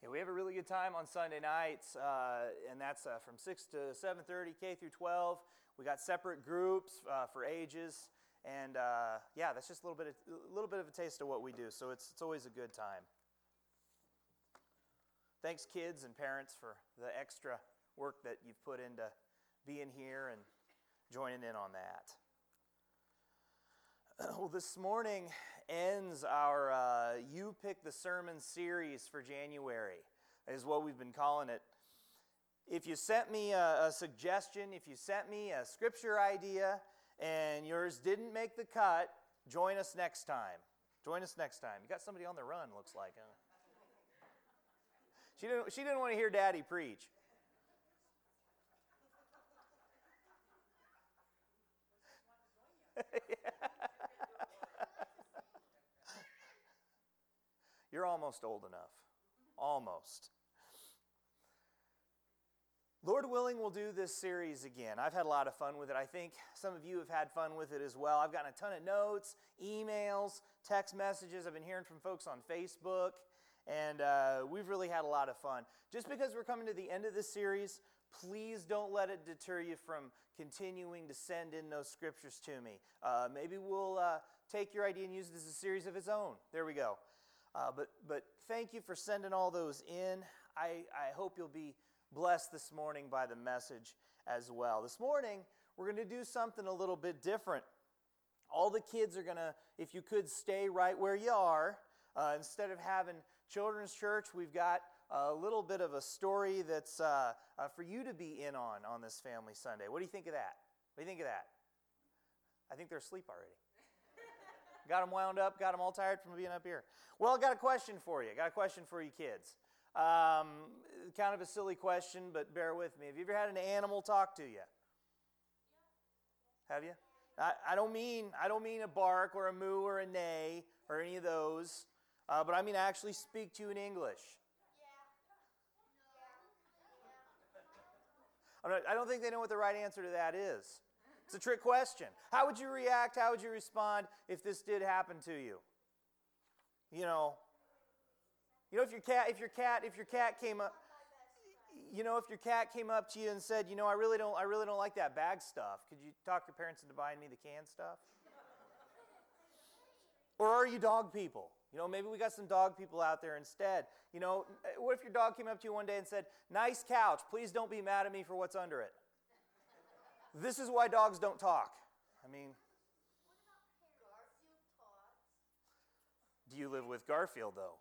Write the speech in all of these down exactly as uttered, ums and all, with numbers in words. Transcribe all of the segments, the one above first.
Yeah, we have a really good time on Sunday nights, uh, and that's uh, from six to seven thirty, K through twelve. We got separate groups uh, for ages, and uh, yeah, that's just a little bit, of, a little bit of a taste of what we do. So it's it's always a good time. Thanks, kids and parents, for the extra work that you've put into being here and joining in on that. Well, this morning ends our uh, You Pick the Sermon series for January, is what we've been calling it. If you sent me a, a suggestion, if you sent me a scripture idea, and yours didn't make the cut, join us next time. Join us next time. You got somebody on the run, looks like, huh? She didn't, she didn't want to hear Daddy preach. You're almost old enough. Almost. Lord willing, we'll do this series again. I've had a lot of fun with it. I think some of you have had fun with it as well. I've gotten a ton of notes, emails, text messages. I've been hearing from folks on Facebook, and uh, we've really had a lot of fun. Just because we're coming to the end of this series, please don't let it deter you from continuing to send in those scriptures to me. Uh, maybe we'll uh, take your idea and use it as a series of its own. There we go. Uh, but but thank you for sending all those in. I, I hope you'll be blessed this morning by the message as well. This morning, we're going to do something a little bit different. All the kids are going to, if you could, stay right where you are. Uh, instead of having children's church, we've got a little bit of a story that's uh, uh, for you to be in on on this Family Sunday. What do you think of that? What do you think of that? I think they're asleep already. Got them wound up, got them all tired from being up here. Well, I got a question for you. Got a question for you kids. Um, kind of a silly question, but bear with me. Have you ever had an animal talk to you? Have you? I, I don't mean I don't mean a bark or a moo or a neigh or any of those, uh, but I mean actually speak to you in English. I'm not, I don't think they know what the right answer to that is. It's a trick question. How would you react? How would you respond if this did happen to you? You know, you know if your cat, if your cat, if your cat came up, you know, if your cat came up to you and said, you know, I really don't, I really don't like that bag stuff. Could you talk your parents into buying me the canned stuff? Or are you dog people? You know, maybe we got some dog people out there instead. You know, what if your dog came up to you one day and said, nice couch, please don't be mad at me for what's under it. This is why dogs don't talk. I mean, do you live with Garfield, though?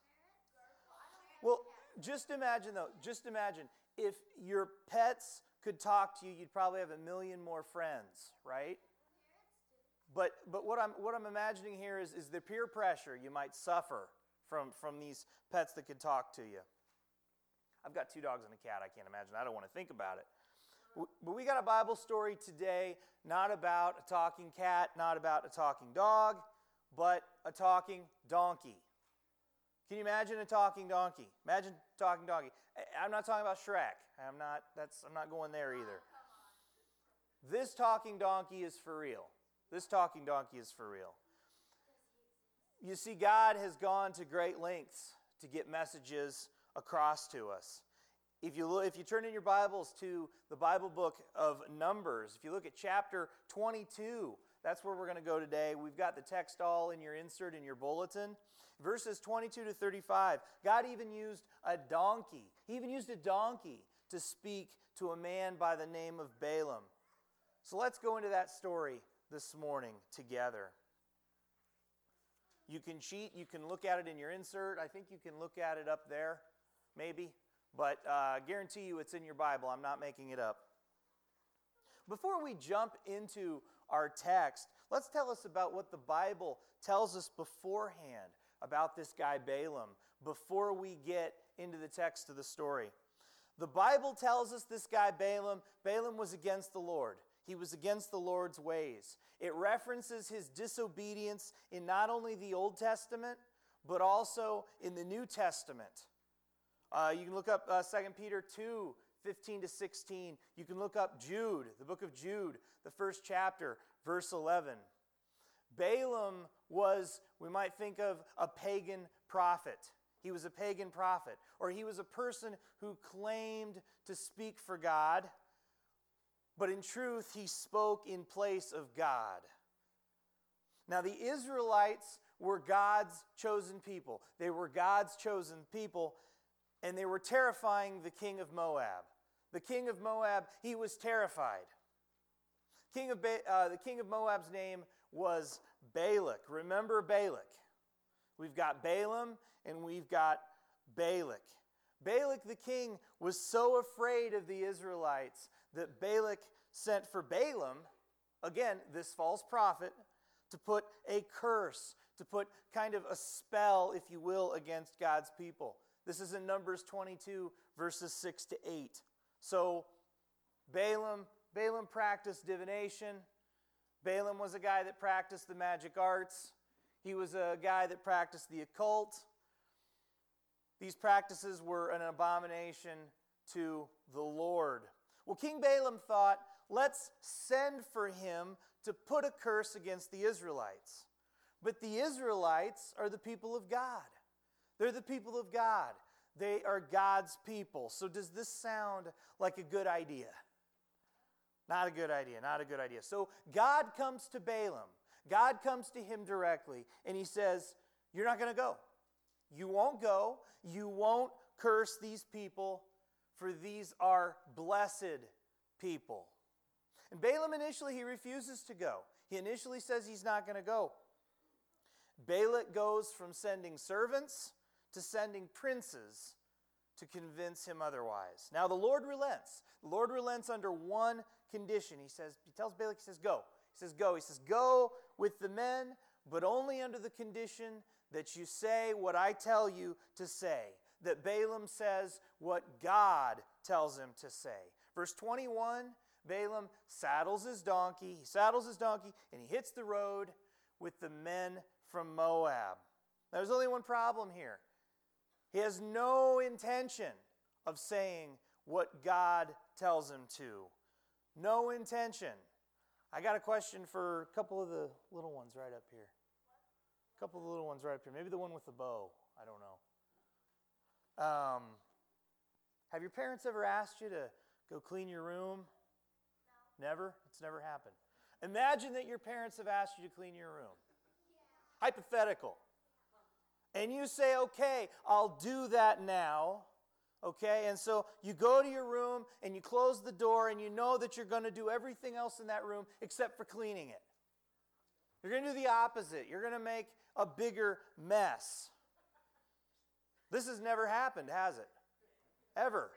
Well, just imagine, though, just imagine, if your pets could talk to you, you'd probably have a million more friends, right? But but what I'm what I'm imagining here is, is the peer pressure you might suffer from, from these pets that could talk to you. I've got two dogs and a cat. I can't imagine. I don't want to think about it. But we got a Bible story today, not about a talking cat, not about a talking dog, but a talking donkey. Can you imagine a talking donkey? Imagine a talking donkey. I'm not talking about Shrek. I'm not, that's, I'm not going there either. This talking donkey is for real. This talking donkey is for real. You see, God has gone to great lengths to get messages across to us. If you look, if you turn in your Bibles to the Bible book of Numbers, if you look at chapter twenty-two, that's where we're going to go today. We've got the text all in your insert in your bulletin. Verses twenty-two to thirty-five, God even used a donkey. He even used a donkey to speak to a man by the name of Balaam. So let's go into that story this morning together. You can cheat. You can look at it in your insert. I think you can look at it up there, maybe. But uh, I guarantee you it's in your Bible. I'm not making it up. Before we jump into our text, let's tell us about what the Bible tells us beforehand about this guy Balaam, before we get into the text of the story. The Bible tells us this guy Balaam, Balaam was against the Lord. He was against the Lord's ways. It references his disobedience in not only the Old Testament, but also in the New Testament. Uh, you can look up uh, Second Peter two, fifteen to sixteen. You can look up Jude, the book of Jude, the first chapter, verse eleven. Balaam was, we might think of, a pagan prophet. He he was a pagan prophet, or he was a person who claimed to speak for God, but in truth he spoke in place of God. Now the Israelites were God's chosen people. They were God's chosen people, and they were terrifying the king of Moab. The king of Moab, he was terrified. King of ba- uh, the king of Moab's name was Balak. Remember Balak? We've got Balaam and we've got Balak. Balak the king was so afraid of the Israelites that Balak sent for Balaam, again, this false prophet, to put a curse, to put kind of a spell, if you will, against God's people. This is in Numbers twenty-two, verses six to eight. So Balaam, Balaam practiced divination. Balaam was a guy that practiced the magic arts. He was a guy that practiced the occult. These practices were an abomination to the Lord. Well, King Balaam thought, let's send for him to put a curse against the Israelites. But the Israelites are the people of God. They're the people of God. They are God's people. So does this sound like a good idea? Not a good idea, not a good idea. So God comes to Balaam. God comes to him directly, and he says, you're not going to go. You won't go. You won't curse these people, for these are blessed people. And Balaam initially, he refuses to go. He initially says he's not going to go. Balak goes from sending servants to sending princes to convince him otherwise. Now the Lord relents. The Lord relents under one condition. He says, he tells Balak, he says, go. He says, go. He says, go with the men, but only under the condition that you say what I tell you to say. That Balaam says what God tells him to say. Verse twenty-one, Balaam saddles his donkey. He saddles his donkey and he hits the road with the men from Moab. Now, there's only one problem here. He has no intention of saying what God tells him to. No intention. I got a question for a couple of the little ones right up here. A couple of the little ones right up here. Maybe the one with the bow. I don't know. Um, have your parents ever asked you to go clean your room? No. Never? It's never happened. Imagine that your parents have asked you to clean your room. Yeah. Hypothetical. And you say, okay, I'll do that now. Okay, and so you go to your room and you close the door and you know that you're going to do everything else in that room except for cleaning it. You're going to do the opposite. You're going to make a bigger mess. This has never happened, has it? Ever.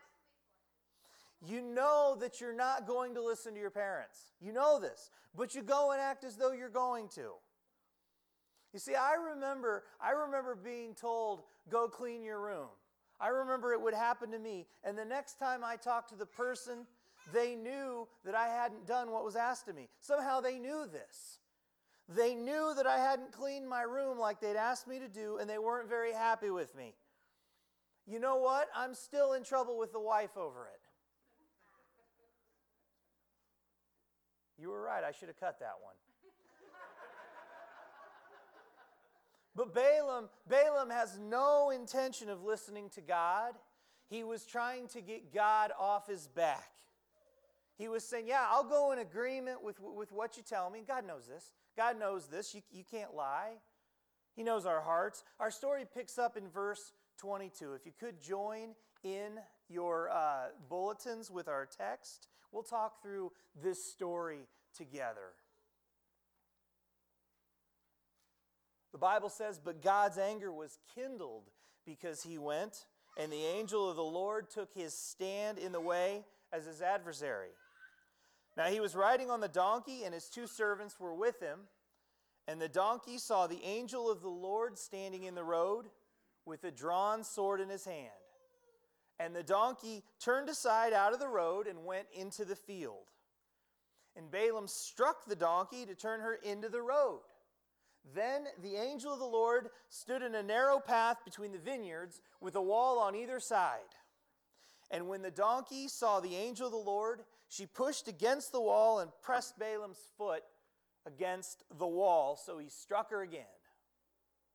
You know that you're not going to listen to your parents. You know this, but you go and act as though you're going to. You see, I remember, I remember being told, go clean your room. I remember it would happen to me, and the next time I talked to the person, they knew that I hadn't done what was asked of me. Somehow they knew this. They knew that I hadn't cleaned my room like they'd asked me to do, and they weren't very happy with me. You know what? I'm still in trouble with the wife over it. You were right. I should have cut that one. But Balaam, Balaam has no intention of listening to God. He was trying to get God off his back. He was saying, yeah, I'll go in agreement with, with what you tell me. God knows this. God knows this. You, you can't lie. He knows our hearts. Our story picks up in verse twenty-two. If you could join in your uh, bulletins with our text, we'll talk through this story together. The Bible says, but God's anger was kindled because he went, and the angel of the Lord took his stand in the way as his adversary. Now he was riding on the donkey, and his two servants were with him. And the donkey saw the angel of the Lord standing in the road with a drawn sword in his hand. And the donkey turned aside out of the road and went into the field. And Balaam struck the donkey to turn her into the road. Then the angel of the Lord stood in a narrow path between the vineyards with a wall on either side. And when the donkey saw the angel of the Lord, she pushed against the wall and pressed Balaam's foot against the wall, so he struck her again.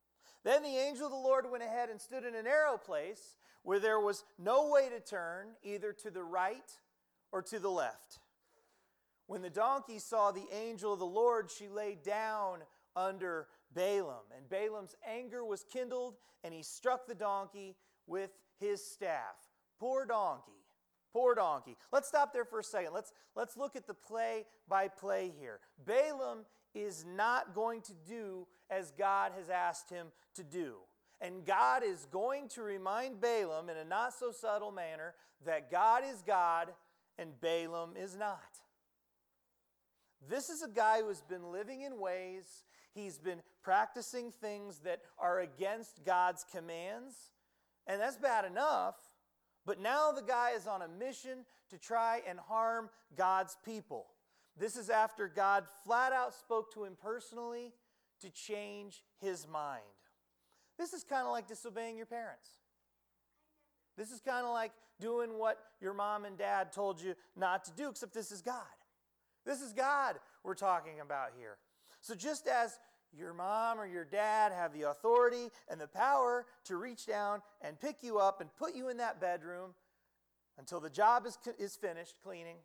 Then the angel of the Lord went ahead and stood in a narrow place where there was no way to turn, either to the right or to the left. When the donkey saw the angel of the Lord, she lay down under Balaam. And Balaam's anger was kindled, and he struck the donkey with his staff. Poor donkey. Poor donkey. Let's stop there for a second. Let's, let's look at the play-by-play here. Balaam is not going to do as God has asked him to do. And God is going to remind Balaam in a not-so-subtle manner that God is God and Balaam is not. This is a guy who has been living in ways, he's been practicing things that are against God's commands, and that's bad enough, but now the guy is on a mission to try and harm God's people. This is after God flat out spoke to him personally to change his mind. This is kind of like disobeying your parents. This is kind of like doing what your mom and dad told you not to do, except this is God. This is God we're talking about here. So just as your mom or your dad have the authority and the power to reach down and pick you up and put you in that bedroom until the job is, is finished cleaning,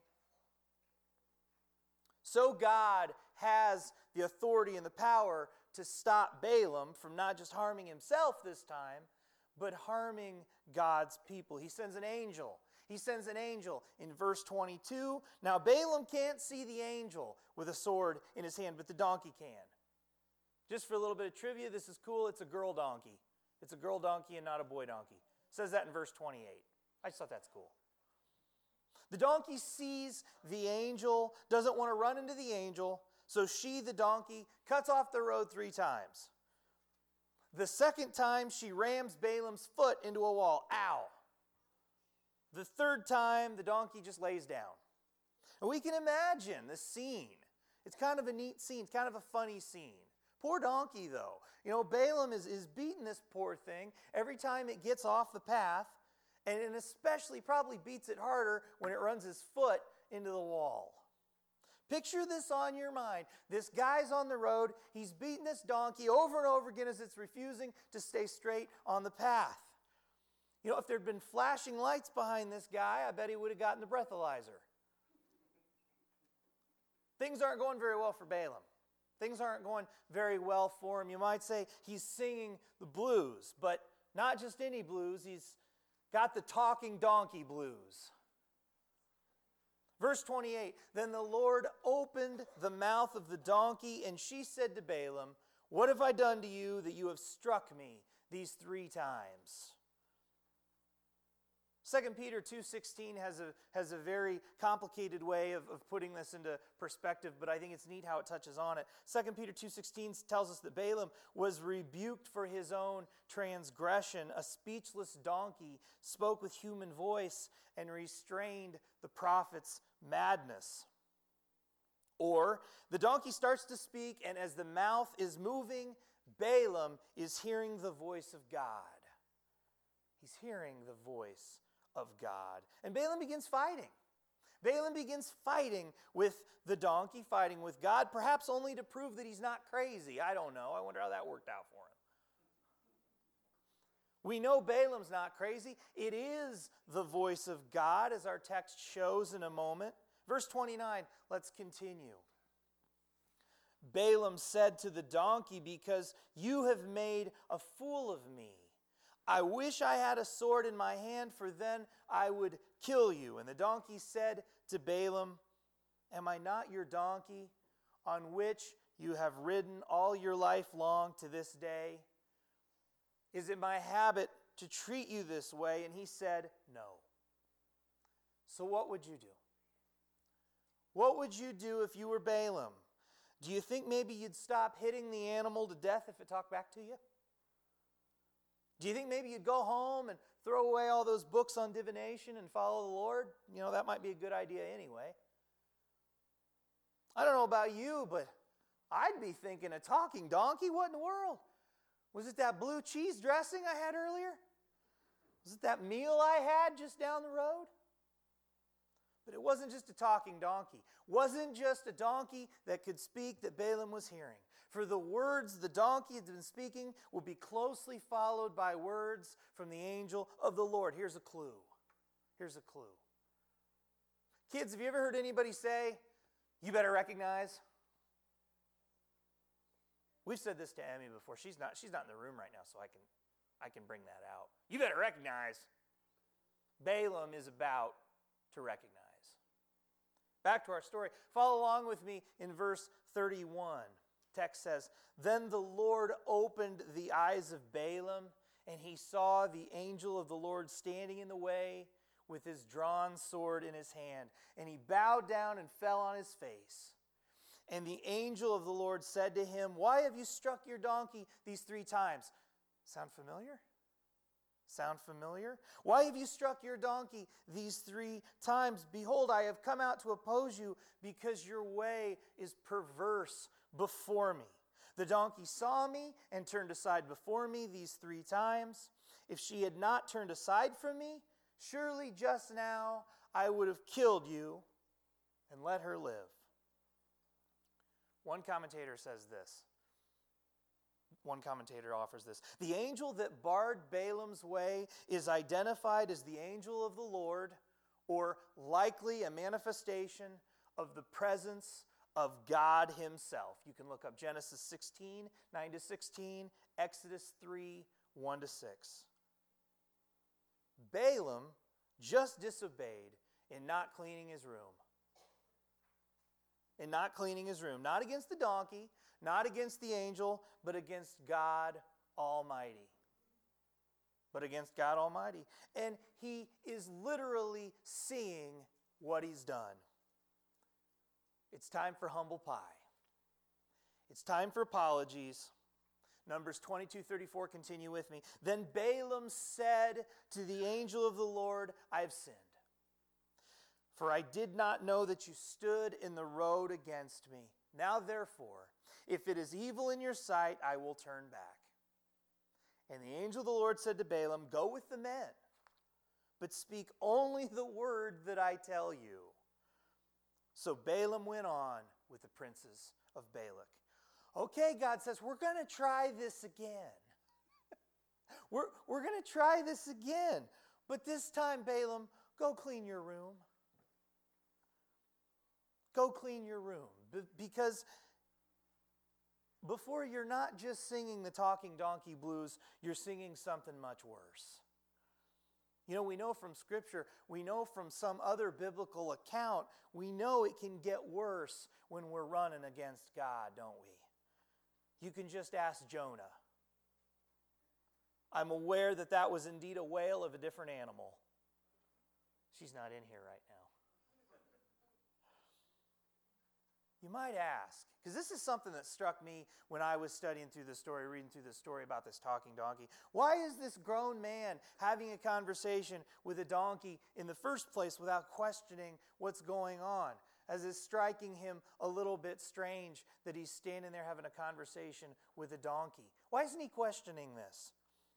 so God has the authority and the power to stop Balaam from not just harming himself this time, but harming God's people. He sends an angel. He sends an angel in verse twenty-two. Now Balaam can't see the angel with a sword in his hand, but the donkey can. Just for a little bit of trivia, this is cool. It's a girl donkey. It's a girl donkey and not a boy donkey. It says that in verse twenty-eight. I just thought that's cool. The donkey sees the angel, doesn't want to run into the angel, so she, the donkey, cuts off the road three times. The second time, she rams Balaam's foot into a wall. Ow! The third time, the donkey just lays down. And we can imagine the scene. It's kind of a neat scene. It's kind of a funny scene. Poor donkey, though. You know, Balaam is, is beating this poor thing every time it gets off the path, and it especially probably beats it harder when it runs his foot into the wall. Picture this on your mind. This guy's on the road. He's beating this donkey over and over again as it's refusing to stay straight on the path. You know, if there'd been flashing lights behind this guy, I bet he would have gotten the breathalyzer. Things aren't going very well for Balaam. Things aren't going very well for him. You might say he's singing the blues, but not just any blues. He's got the talking donkey blues. Verse twenty-eight, then the Lord opened the mouth of the donkey, and she said to Balaam, what have I done to you that you have struck me these three times? Second Peter two sixteen has a, has a very complicated way of, of putting this into perspective, but I think it's neat how it touches on it. Second Peter two sixteen tells us that Balaam was rebuked for his own transgression. A speechless donkey spoke with human voice and restrained the prophet's madness. Or the donkey starts to speak, and as the mouth is moving, Balaam is hearing the voice of God. He's hearing the voice of God. And Balaam begins fighting. Balaam begins fighting with the donkey, fighting with God, perhaps only to prove that he's not crazy. I don't know. I wonder how that worked out for him. We know Balaam's not crazy. It is the voice of God, as our text shows in a moment. Verse twenty-nine, let's continue. Balaam said to the donkey, because you have made a fool of me. I wish I had a sword in my hand, for then I would kill you. And the donkey said to Balaam, am I not your donkey, on which you have ridden all your life long to this day? Is it my habit to treat you this way? And he said, no. So what would you do? What would you do if you were Balaam? Do you think maybe you'd stop hitting the animal to death if it talked back to you? Do you think maybe you'd go home and throw away all those books on divination and follow the Lord? You know, that might be a good idea anyway. I don't know about you, but I'd be thinking, a talking donkey? What in the world? Was it that blue cheese dressing I had earlier? Was it that meal I had just down the road? But it wasn't just a talking donkey. Wasn't just a donkey that could speak that Balaam was hearing. For the words the donkey had been speaking will be closely followed by words from the angel of the Lord. Here's a clue. Here's a clue. Kids, have you ever heard anybody say, you better recognize? We've said this to Emmy before. She's not, she's not in the room right now, so I can, I can bring that out. You better recognize. Balaam is about to recognize. Back to our story. Follow along with me in verse thirty-one. Text says, Then the Lord opened the eyes of Balaam, and he saw the angel of the Lord standing in the way with his drawn sword in his hand. And he bowed down and fell on his face. And the angel of the Lord said to him, Why have you struck your donkey these three times? Sound familiar? Sound familiar? Why have you struck your donkey these three times? Behold, I have come out to oppose you because your way is perverse before me. The donkey saw me and turned aside before me these three times. If she had not turned aside from me, surely just now I would have killed you and let her live. One commentator says this. One commentator offers this. The angel that barred Balaam's way is identified as the angel of the Lord, or likely a manifestation of the presence of God himself. You can look up Genesis sixteen, nine to sixteen, Exodus three, one to six. Balaam just disobeyed in not cleaning his room. In not cleaning his room. Not against the donkey, not against the angel, but against God Almighty. But against God Almighty. And he is literally seeing what he's done. It's time for humble pie. It's time for apologies. Numbers twenty-two thirty-four, continue with me. Then Balaam said to the angel of the Lord, I have sinned. For I did not know that you stood in the road against me. Now therefore, if it is evil in your sight, I will turn back. And the angel of the Lord said to Balaam, Go with the men, but speak only the word that I tell you. So Balaam went on with the princes of Balak. Okay, God says, we're going to try this again. we're we're going to try this again. But this time, Balaam, go clean your room. Go clean your room. B- because before you're not just singing the talking donkey blues, you're singing something much worse. You know, we know from Scripture, we know from some other biblical account, we know it can get worse when we're running against God, don't we? You can just ask Jonah. I'm aware that that was indeed a whale of a different animal. She's not in here right now. You might ask, because this is something that struck me when I was studying through the story, reading through the story about this talking donkey. Why is this grown man having a conversation with a donkey in the first place without questioning what's going on? As it's striking him a little bit strange that he's standing there having a conversation with a donkey. Why isn't he questioning this?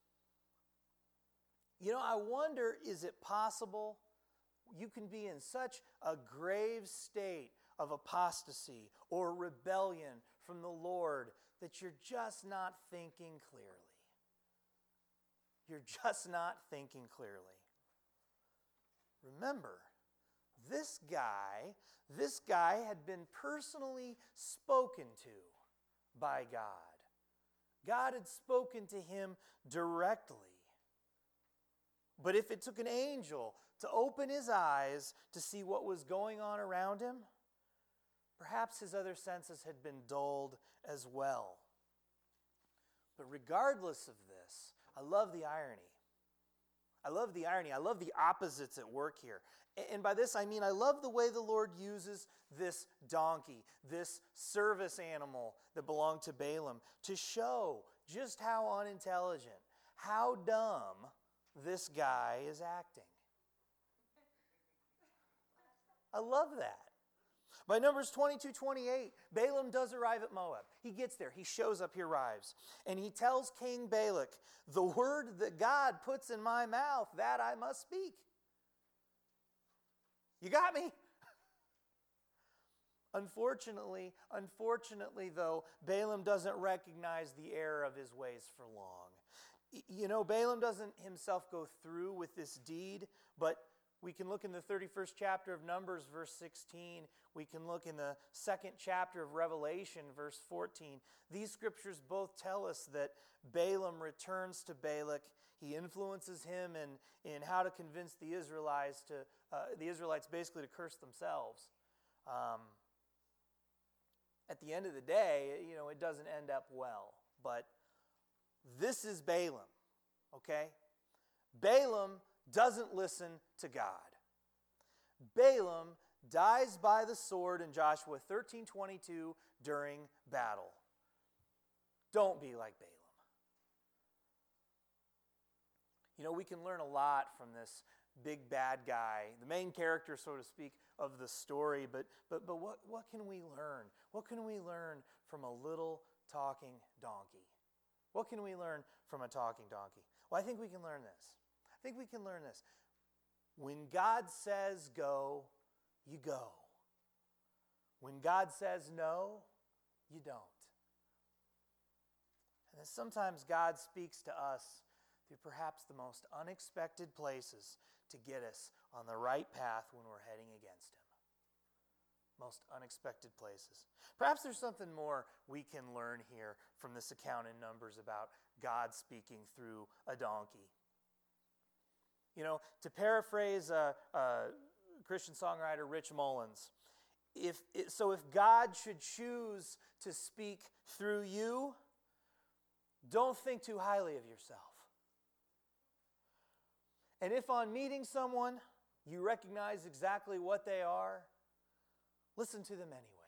You know, I wonder, is it possible you can be in such a grave state of apostasy or rebellion from the Lord that you're just not thinking clearly? You're just not thinking clearly. Remember, this guy, this guy had been personally spoken to by God. God had spoken to him directly. But if it took an angel to open his eyes to see what was going on around him, perhaps his other senses had been dulled as well. But regardless of this, I love the irony. I love the irony. I love the opposites at work here. And by this I mean I love the way the Lord uses this donkey, this service animal that belonged to Balaam, to show just how unintelligent, how dumb this guy is acting. I love that. By Numbers twenty-two twenty-eight, Balaam does arrive at Moab. He gets there. He shows up. He arrives. And he tells King Balak, the word that God puts in my mouth, that I must speak. You got me? Unfortunately, unfortunately though, Balaam doesn't recognize the error of his ways for long. You know, Balaam doesn't himself go through with this deed, but we can look in the thirty-first chapter of Numbers, verse sixteen. We can look in the second chapter of Revelation, verse fourteen. These scriptures both tell us that Balaam returns to Balak. He influences him in, in how to convince the Israelites to uh, the Israelites basically to curse themselves. Um, at the end of the day, you know, it doesn't end up well. But this is Balaam, okay? Balaam doesn't listen to God. Balaam dies by the sword in Joshua thirteen twenty-two during battle. Don't be like Balaam. You know, we can learn a lot from this big bad guy, the main character, so to speak, of the story. But but but what, what can we learn? What can we learn from a little talking donkey? What can we learn from a talking donkey? Well, I think we can learn this. I think we can learn this. When God says go, you go. When God says no, you don't. And then sometimes God speaks to us through perhaps the most unexpected places to get us on the right path when we're heading against Him. Most unexpected places. Perhaps there's something more we can learn here from this account in Numbers about God speaking through a donkey. You know, to paraphrase a, a Christian songwriter Rich Mullins, if it, so if God should choose to speak through you, don't think too highly of yourself. And if on meeting someone you recognize exactly what they are, listen to them anyway.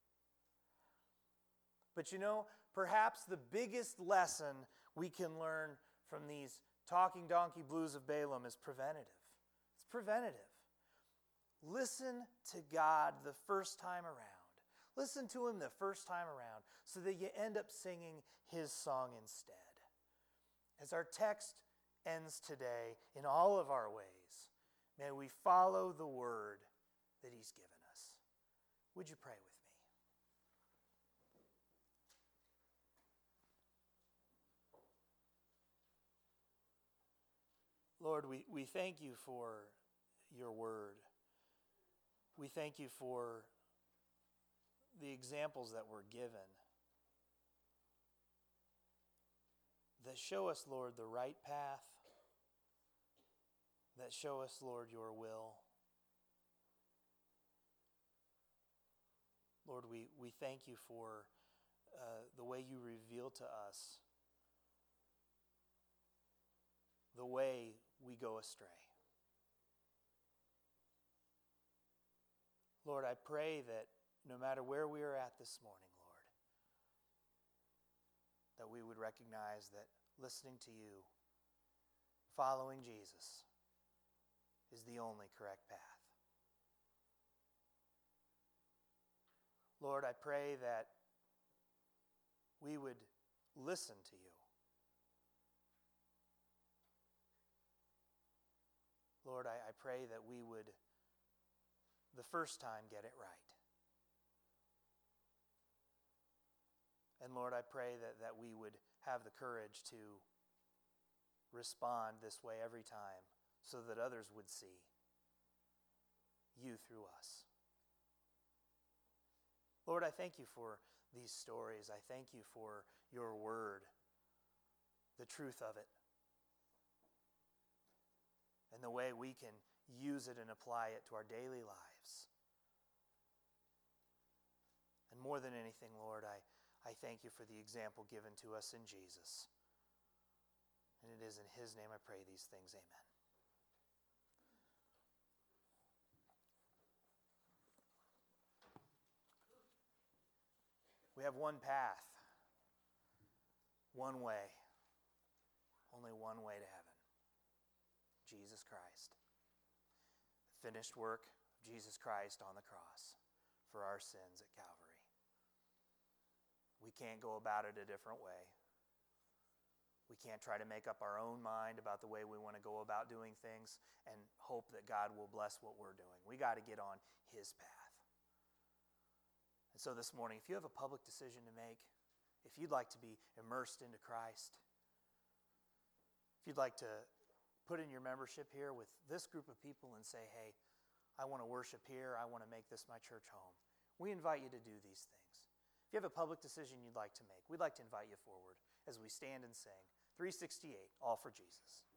But you know, perhaps the biggest lesson we can learn from these talking donkey blues of Balaam is preventative. It's preventative. Listen to God the first time around. Listen to Him the first time around so that you end up singing His song instead. As our text ends today, in all of our ways, may we follow the word that He's given us. Would you pray with me? Lord, we, we thank you for your word. We thank you for the examples that were given that show us, Lord, the right path, that show us, Lord, your will. Lord, we, we thank you for uh, the way you reveal to us the way we go astray. Lord, I pray that no matter where we are at this morning, Lord, that we would recognize that listening to you, following Jesus, is the only correct path. Lord, I pray that we would listen to you. Lord, I, I pray that we would, the first time, get it right. And Lord, I pray that, that we would have the courage to respond this way every time so that others would see you through us. Lord, I thank you for these stories. I thank you for your word, the truth of it, and the way we can use it and apply it to our daily lives. And more than anything, Lord, I, I thank you for the example given to us in Jesus. And it is in His name I pray these things. Amen. We have one path, one way, only one way to heaven. Jesus Christ. The finished work of Jesus Christ on the cross for our sins at Calvary. We can't go about it a different way. We can't try to make up our own mind about the way we want to go about doing things and hope that God will bless what we're doing. We got to get on His path. And so this morning, if you have a public decision to make, if you'd like to be immersed into Christ, if you'd like to put in your membership here with this group of people and say, hey, I want to worship here, I want to make this my church home, we invite you to do these things. If you have a public decision you'd like to make, we'd like to invite you forward as we stand and sing three sixty-eight, All for Jesus.